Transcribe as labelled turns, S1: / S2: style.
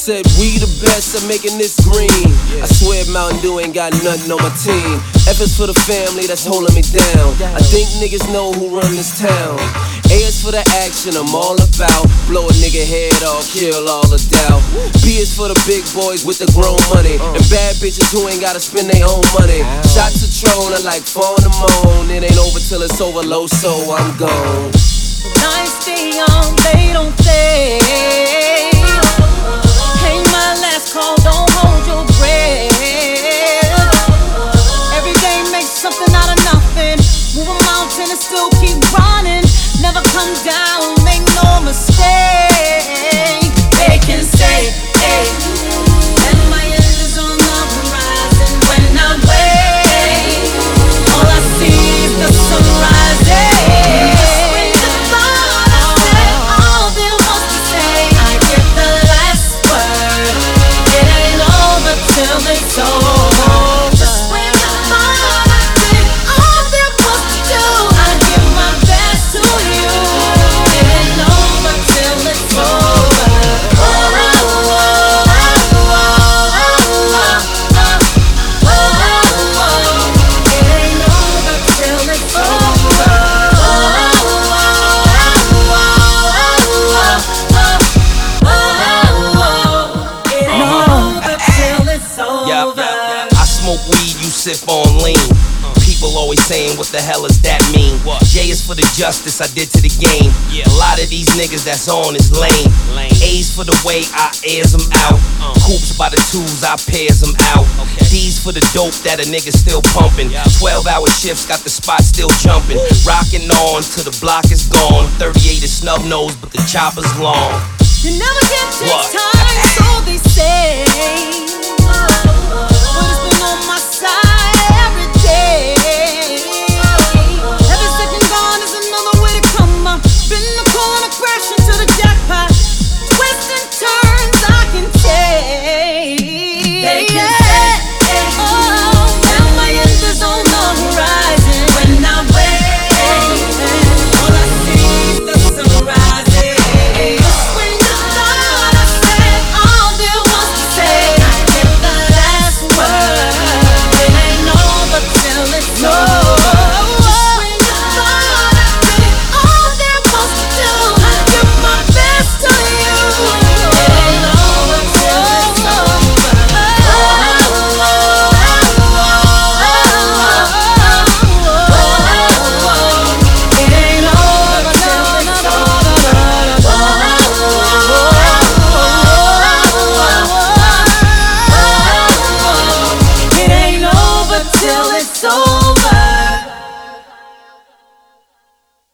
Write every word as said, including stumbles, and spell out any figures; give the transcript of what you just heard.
S1: said we the best at making this green. I swear Mountain Dew ain't got nothing on my team. F is for the family that's holding me down. I think niggas know who run this town. A is for the action I'm all about. Blow a nigga head off, kill all the doubt. B is for the big boys with the grown money, and bad bitches who ain't gotta spend their own money. Shots of Tron are like four in the moon. It ain't over till it's over low, so I'm gone.
S2: Nights stay young, they don't fade. Hey, my last call, don't hold your breath. Every day make something out of nothing. Move a mountain and still keep running. Never come down, make no mistake. They can say, hey, and my end is on the horizon. When I wake, all I see is the sunrise. Hey.
S3: Sip on lean. People always saying, what the hell does that mean? J is for the justice I did to the game. A lot of these niggas that's on is lame. A's for the way I airs them out. Hoops by the twos, I pairs them out. D's for the dope that a nigga still pumping. twelve hour shifts got the spot still jumping. Rocking on till the block is gone. thirty-eight is snub nose, but the chopper's long.
S2: You never get this time, so they say. But it's been on my side every day. Every second gone is another way to come up. Been in the corner crashing to the jackpot. Twists and turns I can take. They can say, oh, now my end is on the horizon. When I wake, all I see is the sunrise. Just when you thought I said all there was to say, I get the last word. It ain't over till it's over. Just when you thought I did all there was to do, I give my best to you. It ain't over till it's over. It ain't over till it's over. It ain't over till it's over.